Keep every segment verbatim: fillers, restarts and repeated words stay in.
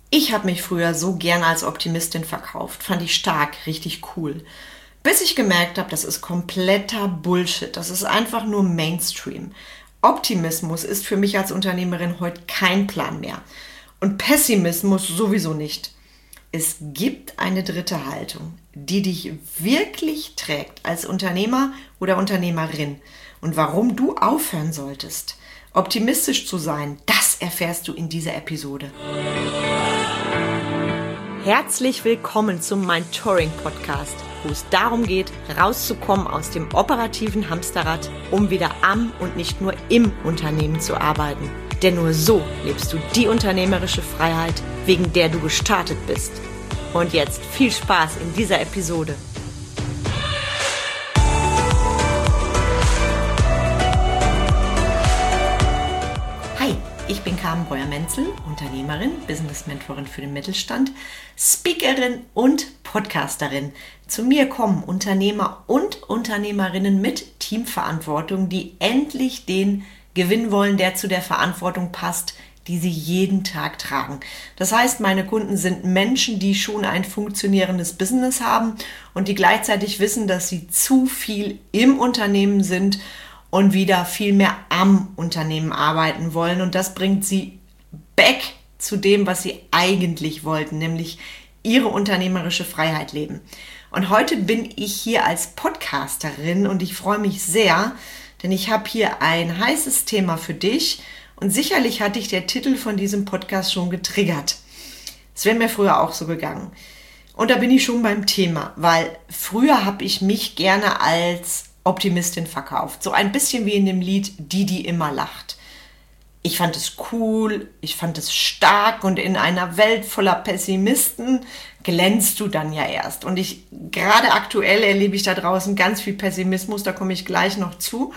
Ich habe mich früher so gern als Optimistin verkauft. Fand ich stark, richtig cool. Bis ich gemerkt habe, das ist kompletter Bullshit. Das ist einfach nur Mainstream. Optimismus ist für mich als Unternehmerin heute kein Plan mehr. Und Pessimismus sowieso nicht. Es gibt eine dritte Haltung, die dich wirklich trägt als Unternehmer oder Unternehmerin. Und warum du aufhören solltest, optimistisch zu sein, das erfährst du in dieser Episode. Herzlich willkommen zum Mentoring Podcast, wo es darum geht, rauszukommen aus dem operativen Hamsterrad, um wieder am und nicht nur im Unternehmen zu arbeiten. Denn nur so lebst du die unternehmerische Freiheit, wegen der du gestartet bist. Und jetzt viel Spaß in dieser Episode. Hi, ich bin Carmen Breuer-Menzel, Unternehmerin, Business-Mentorin für den Mittelstand, Speakerin und Podcasterin. Zu mir kommen Unternehmer und Unternehmerinnen mit Teamverantwortung, die endlich den Gewinn wollen, der zu der Verantwortung passt, die sie jeden Tag tragen. Das heißt, meine Kunden sind Menschen, die schon ein funktionierendes Business haben und die gleichzeitig wissen, dass sie zu viel im Unternehmen sind und wieder viel mehr am Unternehmen arbeiten wollen. Und das bringt sie back zu dem, was sie eigentlich wollten, nämlich ihre unternehmerische Freiheit leben. Und heute bin ich hier als Podcasterin und ich freue mich sehr, denn ich habe hier ein heißes Thema für dich und sicherlich hat dich der Titel von diesem Podcast schon getriggert. Es wäre mir früher auch so gegangen. Und da bin ich schon beim Thema, weil früher habe ich mich gerne als Optimistin verkauft. So ein bisschen wie in dem Lied Die, die immer lacht. Ich fand es cool, ich fand es stark und in einer Welt voller Pessimisten glänzt du dann ja erst. Und ich, gerade aktuell erlebe ich da draußen ganz viel Pessimismus, da komme ich gleich noch zu.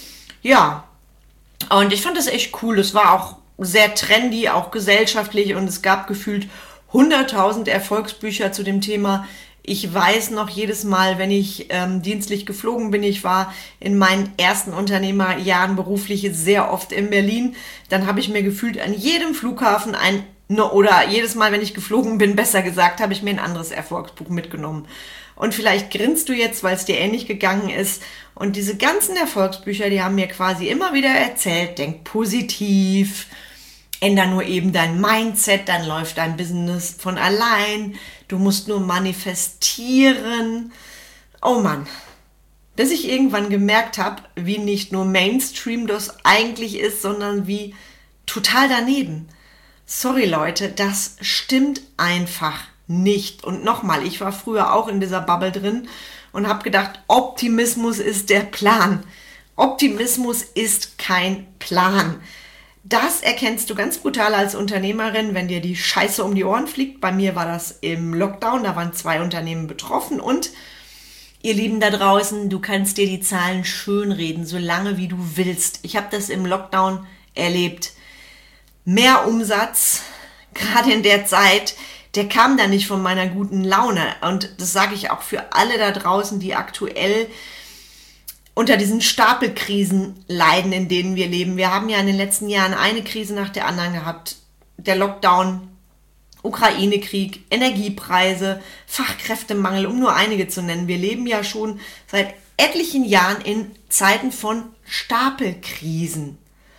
Ja, und ich fand das echt cool. Es war auch sehr trendy, auch gesellschaftlich und es gab gefühlt hunderttausend Erfolgsbücher zu dem Thema. Ich weiß noch jedes Mal, wenn ich ähm, dienstlich geflogen bin, ich war in meinen ersten Unternehmerjahren beruflich sehr oft in Berlin, dann habe ich mir gefühlt an jedem Flughafen ein, oder jedes Mal, wenn ich geflogen bin, besser gesagt, habe ich mir ein anderes Erfolgsbuch mitgenommen. Und vielleicht grinst du jetzt, weil es dir ähnlich gegangen ist. Und diese ganzen Erfolgsbücher, die haben mir quasi immer wieder erzählt, denk positiv, änder nur eben dein Mindset, dann läuft dein Business von allein. Du musst nur manifestieren. Oh Mann, bis ich irgendwann gemerkt habe, wie nicht nur Mainstream das eigentlich ist, sondern wie total daneben. Sorry Leute, das stimmt einfach nicht. Und nochmal, ich war früher auch in dieser Bubble drin und habe gedacht, Optimismus ist der Plan. Optimismus ist kein Plan. Das erkennst du ganz brutal als Unternehmerin, wenn dir die Scheiße um die Ohren fliegt. Bei mir war das im Lockdown, da waren zwei Unternehmen betroffen. Und ihr Lieben da draußen, du kannst dir die Zahlen schönreden, so lange wie du willst. Ich habe das im Lockdown erlebt. Mehr Umsatz, gerade in der Zeit, der kam da nicht von meiner guten Laune. Und das sage ich auch für alle da draußen, die aktuell unter diesen Stapelkrisen leiden, in denen wir leben. Wir haben ja in den letzten Jahren eine Krise nach der anderen gehabt. Der Lockdown, Ukraine-Krieg, Energiepreise, Fachkräftemangel, um nur einige zu nennen. Wir leben ja schon seit etlichen Jahren in Zeiten von Stapelkrisen.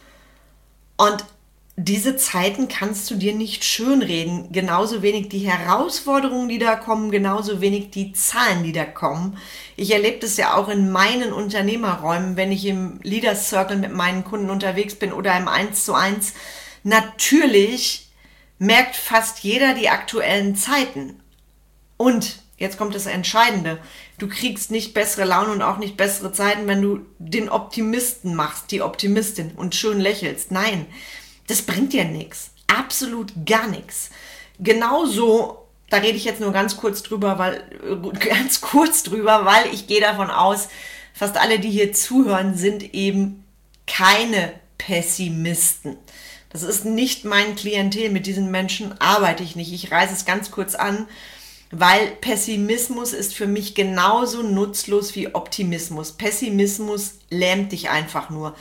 Und diese Zeiten kannst du dir nicht schönreden. Genauso wenig die Herausforderungen, die da kommen, genauso wenig die Zahlen, die da kommen. Ich erlebe das ja auch in meinen Unternehmerräumen, wenn ich im Leaders Circle mit meinen Kunden unterwegs bin oder im eins zu eins. Natürlich merkt fast jeder die aktuellen Zeiten. Und jetzt kommt das Entscheidende. Du kriegst nicht bessere Laune und auch nicht bessere Zeiten, wenn du den Optimisten machst, die Optimistin und schön lächelst. Nein. Das bringt dir nichts. Absolut gar nichts. Genauso, da rede ich jetzt nur ganz kurz drüber, weil, ganz kurz drüber, weil ich gehe davon aus, fast alle, die hier zuhören, sind eben keine Pessimisten. Das ist nicht mein Klientel. Mit diesen Menschen arbeite ich nicht. Ich reiße es ganz kurz an, weil Pessimismus ist für mich genauso nutzlos wie Optimismus. Pessimismus lähmt dich einfach nur.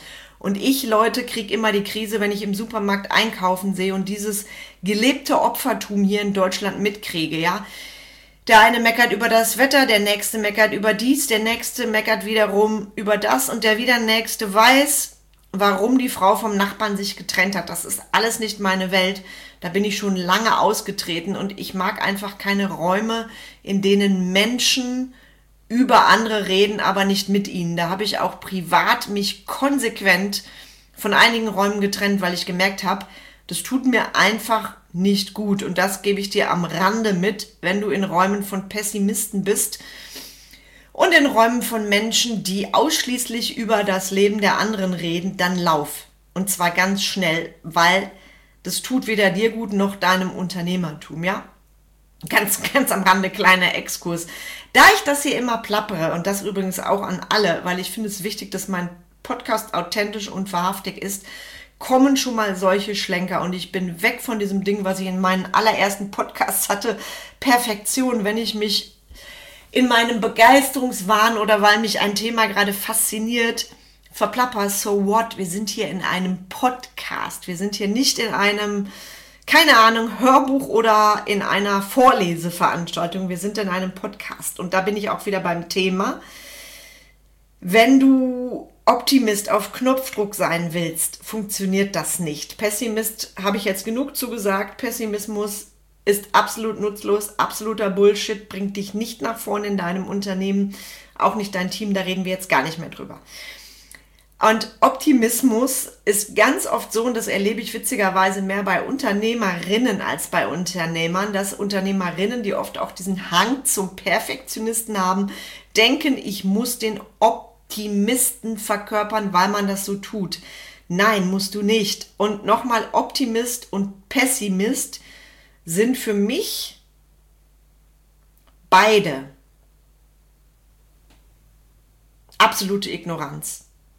Und ich, Leute, kriege immer die Krise, wenn ich im Supermarkt einkaufen sehe und dieses gelebte Opfertum hier in Deutschland mitkriege, ja. Der eine meckert über das Wetter, der nächste meckert über dies, der nächste meckert wiederum über das und der wieder nächste weiß, warum die Frau vom Nachbarn sich getrennt hat. Das ist alles nicht meine Welt. Da bin ich schon lange ausgetreten und ich mag einfach keine Räume, in denen Menschen über andere reden, aber nicht mit ihnen. Da habe ich auch privat mich konsequent von einigen Räumen getrennt, weil ich gemerkt habe, das tut mir einfach nicht gut. Und das gebe ich dir am Rande mit, wenn du in Räumen von Pessimisten bist und in Räumen von Menschen, die ausschließlich über das Leben der anderen reden, dann lauf. Und zwar ganz schnell, weil das tut weder dir gut noch deinem Unternehmertum, ja? Ganz, ganz am Rande, kleiner Exkurs. Da ich das hier immer plappere, und das übrigens auch an alle, weil ich finde es wichtig, dass mein Podcast authentisch und wahrhaftig ist, kommen schon mal solche Schlenker und ich bin weg von diesem Ding, was ich in meinen allerersten Podcasts hatte, Perfektion, wenn ich mich in meinem Begeisterungswahn oder weil mich ein Thema gerade fasziniert, verplapper, so what, wir sind hier in einem Podcast, wir sind hier nicht in einem, keine Ahnung, Hörbuch oder in einer Vorleseveranstaltung, wir sind in einem Podcast und da bin ich auch wieder beim Thema. Wenn du Optimist auf Knopfdruck sein willst, funktioniert das nicht. Pessimist habe ich jetzt genug zugesagt. Pessimismus ist absolut nutzlos, absoluter Bullshit, bringt dich nicht nach vorne in deinem Unternehmen, auch nicht dein Team, da reden wir jetzt gar nicht mehr drüber. Und Optimismus ist ganz oft so, und das erlebe ich witzigerweise mehr bei Unternehmerinnen als bei Unternehmern, dass Unternehmerinnen, die oft auch diesen Hang zum Perfektionisten haben, denken, ich muss den Optimisten verkörpern, weil man das so tut. Nein, musst du nicht. Und nochmal, Optimist und Pessimist sind für mich beide absolute Ignoranz.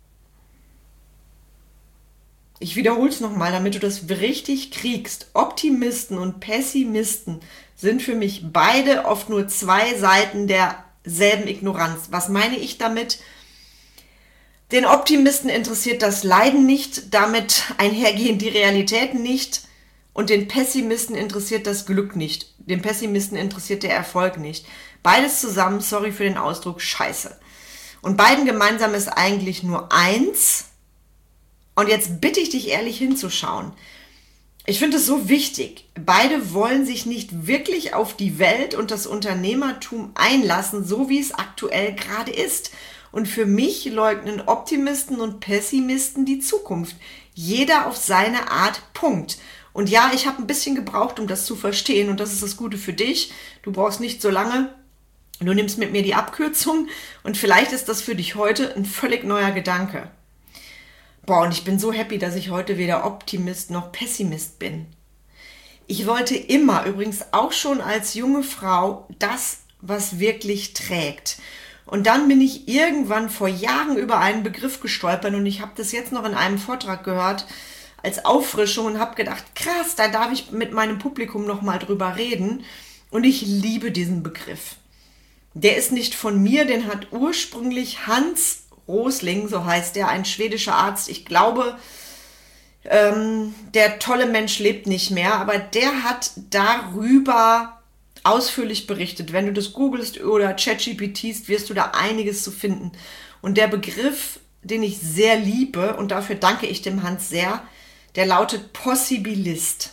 Ich wiederhole es nochmal, damit du das richtig kriegst. Optimisten und Pessimisten sind für mich beide oft nur zwei Seiten derselben Ignoranz. Was meine ich damit? Den Optimisten interessiert das Leiden nicht, damit einhergehend die Realität nicht. Und den Pessimisten interessiert das Glück nicht. Den Pessimisten interessiert der Erfolg nicht. Beides zusammen, sorry für den Ausdruck, scheiße. Und beiden gemeinsam ist eigentlich nur eins. Und jetzt bitte ich dich ehrlich hinzuschauen. Ich finde es so wichtig. Beide wollen sich nicht wirklich auf die Welt und das Unternehmertum einlassen, so wie es aktuell gerade ist. Und für mich leugnen Optimisten und Pessimisten die Zukunft. Jeder auf seine Art, Punkt. Und ja, ich habe ein bisschen gebraucht, um das zu verstehen. Und das ist das Gute für dich. Du brauchst nicht so lange. Du nimmst mit mir die Abkürzung. Und vielleicht ist das für dich heute ein völlig neuer Gedanke. Boah, und ich bin so happy, dass ich heute weder Optimist noch Pessimist bin. Ich wollte immer, übrigens auch schon als junge Frau, das, was wirklich trägt. Und dann bin ich irgendwann vor Jahren über einen Begriff gestolpert und ich habe das jetzt noch in einem Vortrag gehört als Auffrischung und habe gedacht, krass, da darf ich mit meinem Publikum nochmal drüber reden. Und ich liebe diesen Begriff. Der ist nicht von mir, den hat ursprünglich Hans Rosling, so heißt er, ein schwedischer Arzt. Ich glaube, ähm, der tolle Mensch lebt nicht mehr, aber der hat darüber ausführlich berichtet. Wenn du das googelst oder ChatGPTst, wirst du da einiges zu finden. Und der Begriff, den ich sehr liebe, und dafür danke ich dem Hans sehr, der lautet Possibilist.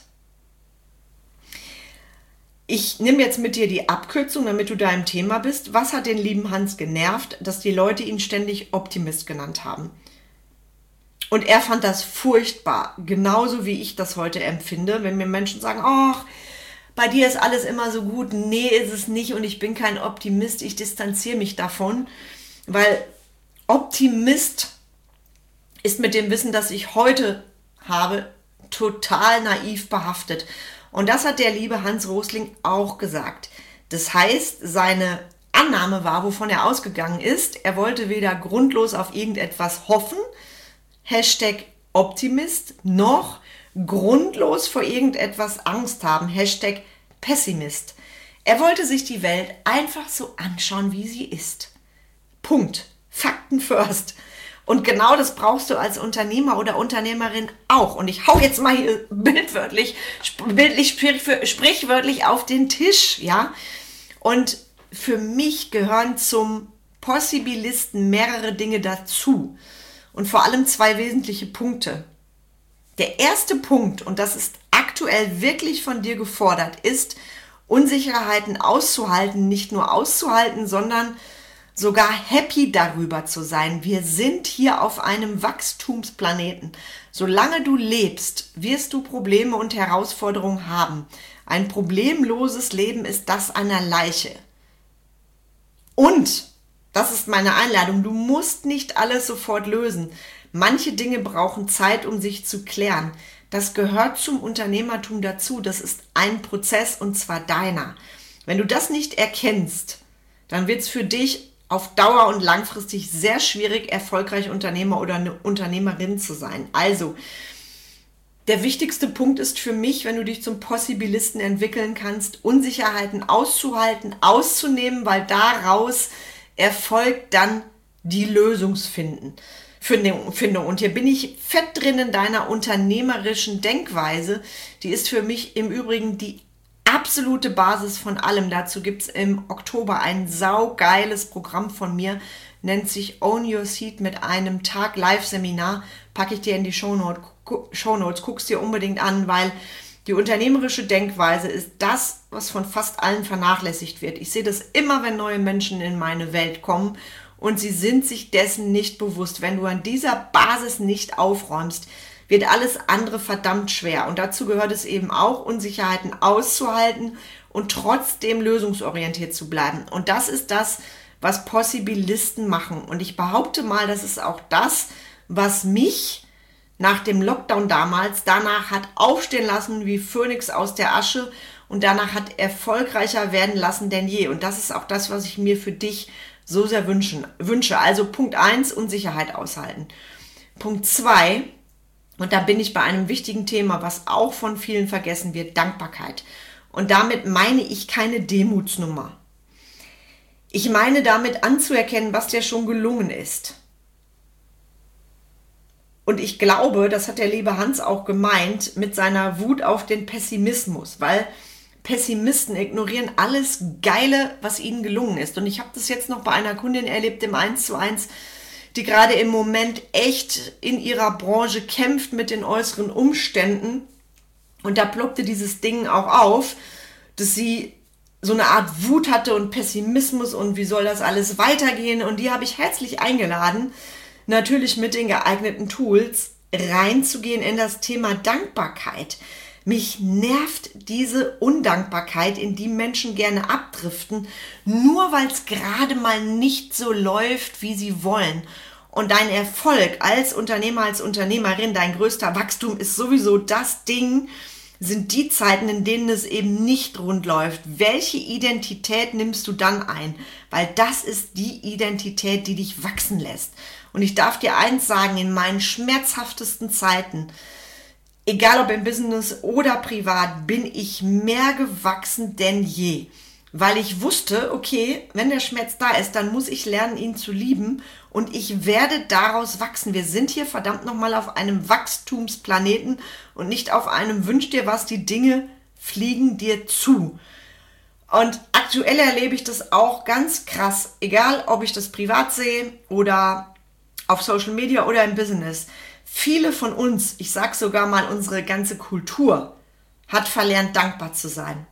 Ich nehme jetzt mit dir die Abkürzung, damit du da im Thema bist. Was hat den lieben Hans genervt, dass die Leute ihn ständig Optimist genannt haben? Und er fand das furchtbar, genauso wie ich das heute empfinde, wenn mir Menschen sagen, ach, bei dir ist alles immer so gut. Nee, ist es nicht und ich bin kein Optimist, ich distanziere mich davon, weil Optimist ist mit dem Wissen, das ich heute habe, total naiv behaftet. Und das hat der liebe Hans Rosling auch gesagt. Das heißt, seine Annahme war, wovon er ausgegangen ist, er wollte weder grundlos auf irgendetwas hoffen, Hashtag Optimist, noch grundlos vor irgendetwas Angst haben, Hashtag Pessimist. Er wollte sich die Welt einfach so anschauen, wie sie ist. Punkt. Fakten first. Und genau das brauchst du als Unternehmer oder Unternehmerin auch. Und ich hau jetzt mal hier bildwörtlich, bildlich, sprichwörtlich auf den Tisch, ja. Und für mich gehören zum Possibilisten mehrere Dinge dazu. Und vor allem zwei wesentliche Punkte. Der erste Punkt, und das ist aktuell wirklich von dir gefordert, ist, Unsicherheiten auszuhalten, nicht nur auszuhalten, sondern sogar happy darüber zu sein. Wir sind hier auf einem Wachstumsplaneten. Solange du lebst, wirst du Probleme und Herausforderungen haben. Ein problemloses Leben ist das einer Leiche. Und, das ist meine Einladung, du musst nicht alles sofort lösen. Manche Dinge brauchen Zeit, um sich zu klären. Das gehört zum Unternehmertum dazu. Das ist ein Prozess und zwar deiner. Wenn du das nicht erkennst, dann wird es für dich auf Dauer und langfristig sehr schwierig, erfolgreich Unternehmer oder eine Unternehmerin zu sein. Also, der wichtigste Punkt ist für mich, wenn du dich zum Possibilisten entwickeln kannst, Unsicherheiten auszuhalten, auszunehmen, weil daraus erfolgt dann die Lösungsfindung. Findung. Und hier bin ich fett drin in deiner unternehmerischen Denkweise. Die ist für mich im Übrigen die absolute Basis von allem. Dazu gibt es im Oktober ein saugeiles Programm von mir, nennt sich Own Your Seat mit einem Tag Live-Seminar. Packe ich dir in die Shownotes, Shownotes, guck's dir unbedingt an, weil die unternehmerische Denkweise ist das, was von fast allen vernachlässigt wird. Ich sehe das immer, wenn neue Menschen in meine Welt kommen und sie sind sich dessen nicht bewusst. Wenn du an dieser Basis nicht aufräumst, wird alles andere verdammt schwer. Und dazu gehört es eben auch, Unsicherheiten auszuhalten und trotzdem lösungsorientiert zu bleiben. Und das ist das, was Possibilisten machen. Und ich behaupte mal, das ist auch das, was mich nach dem Lockdown damals danach hat aufstehen lassen wie Phönix aus der Asche und danach hat erfolgreicher werden lassen denn je. Und das ist auch das, was ich mir für dich so sehr wünschen, wünsche. Also Punkt eins, Unsicherheit aushalten. Punkt zwei, und da bin ich bei einem wichtigen Thema, was auch von vielen vergessen wird, Dankbarkeit. Und damit meine ich keine Demutsnummer. Ich meine damit anzuerkennen, was dir schon gelungen ist. Und ich glaube, das hat der liebe Hans auch gemeint, mit seiner Wut auf den Pessimismus, weil Pessimisten ignorieren alles Geile, was ihnen gelungen ist. Und ich habe das jetzt noch bei einer Kundin erlebt im eins zu eins, die gerade im Moment echt in ihrer Branche kämpft mit den äußeren Umständen. Und da ploppte dieses Ding auch auf, dass sie so eine Art Wut hatte und Pessimismus und wie soll das alles weitergehen. Und die habe ich herzlich eingeladen, natürlich mit den geeigneten Tools, reinzugehen in das Thema Dankbarkeit. Mich nervt diese Undankbarkeit, in die Menschen gerne abdriften, nur weil es gerade mal nicht so läuft, wie sie wollen. Und dein Erfolg als Unternehmer, als Unternehmerin, dein größter Wachstum ist sowieso das Ding, sind die Zeiten, in denen es eben nicht rund läuft. Welche Identität nimmst du dann ein? Weil das ist die Identität, die dich wachsen lässt. Und ich darf dir eins sagen, in meinen schmerzhaftesten Zeiten, egal ob im Business oder privat, bin ich mehr gewachsen denn je. Weil ich wusste, okay, wenn der Schmerz da ist, dann muss ich lernen, ihn zu lieben und ich werde daraus wachsen. Wir sind hier verdammt nochmal auf einem Wachstumsplaneten und nicht auf einem Wünsch dir was, die Dinge fliegen dir zu. Und aktuell erlebe ich das auch ganz krass, egal ob ich das privat sehe oder auf Social Media oder im Business. Viele von uns, ich sage sogar mal unsere ganze Kultur, hat verlernt, dankbar zu sein.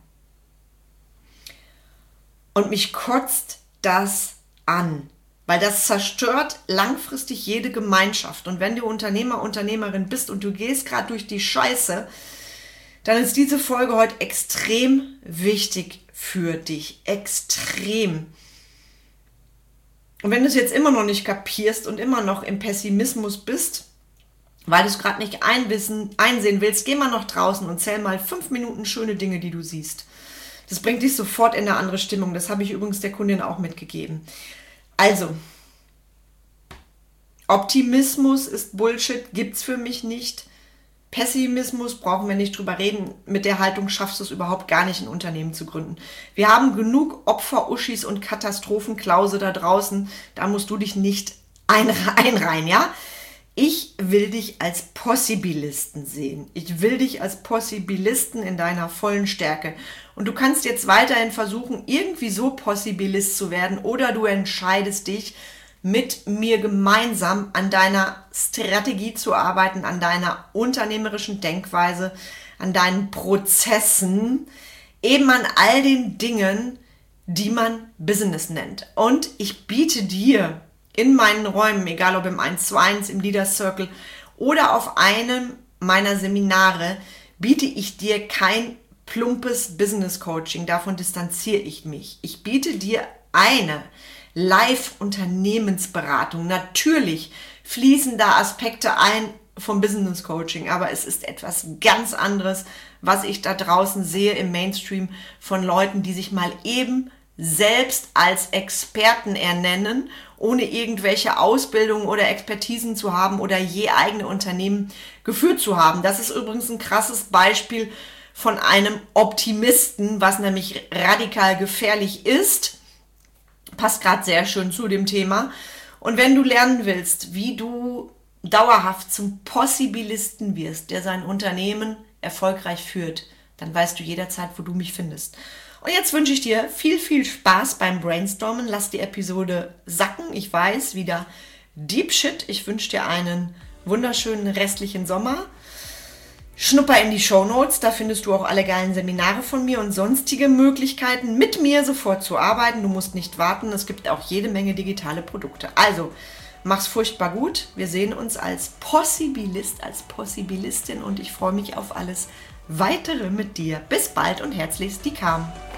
Und mich kotzt das an, weil das zerstört langfristig jede Gemeinschaft. Und wenn du Unternehmer, Unternehmerin bist und du gehst gerade durch die Scheiße, dann ist diese Folge heute extrem wichtig für dich. Extrem. Und wenn du es jetzt immer noch nicht kapierst und immer noch im Pessimismus bist, weil du es gerade nicht einwissen, einsehen willst, geh mal noch draußen und zähl mal fünf Minuten schöne Dinge, die du siehst. Das bringt dich sofort in eine andere Stimmung. Das habe ich übrigens der Kundin auch mitgegeben. Also, Optimismus ist Bullshit, gibt's für mich nicht. Pessimismus, brauchen wir nicht drüber reden. Mit der Haltung schaffst du es überhaupt gar nicht, ein Unternehmen zu gründen. Wir haben genug Opfer, Uschis und Katastrophenklause da draußen. Da musst du dich nicht einreihen, ja? Ich will dich als Possibilisten sehen. Ich will dich als Possibilisten in deiner vollen Stärke. Und du kannst jetzt weiterhin versuchen, irgendwie so Possibilist zu werden, oder du entscheidest dich, mit mir gemeinsam an deiner Strategie zu arbeiten, an deiner unternehmerischen Denkweise, an deinen Prozessen, eben an all den Dingen, die man Business nennt. Und ich biete dir in meinen Räumen, egal ob im eins zu eins, im Leaders Circle oder auf einem meiner Seminare, biete ich dir kein plumpes Business Coaching. Davon distanziere ich mich. Ich biete dir eine Live-Unternehmensberatung. Natürlich fließen da Aspekte ein vom Business Coaching, aber es ist etwas ganz anderes, was ich da draußen sehe im Mainstream von Leuten, die sich mal eben selbst als Experten ernennen, ohne irgendwelche Ausbildung oder Expertisen zu haben oder je eigene Unternehmen geführt zu haben. Das ist übrigens ein krasses Beispiel von einem Optimisten, was nämlich radikal gefährlich ist. Passt gerade sehr schön zu dem Thema. Und wenn du lernen willst, wie du dauerhaft zum Possibilisten wirst, der sein Unternehmen erfolgreich führt, dann weißt du jederzeit, wo du mich findest. Und jetzt wünsche ich dir viel, viel Spaß beim Brainstormen. Lass die Episode sacken. Ich weiß, wieder Deep Shit. Ich wünsche dir einen wunderschönen restlichen Sommer. Schnupper in die Shownotes, da findest du auch alle geilen Seminare von mir und sonstige Möglichkeiten, mit mir sofort zu arbeiten. Du musst nicht warten, es gibt auch jede Menge digitale Produkte. Also, mach's furchtbar gut. Wir sehen uns als Possibilist, als Possibilistin und ich freue mich auf alles Weitere mit dir. Bis bald und herzlichst, die Carmen.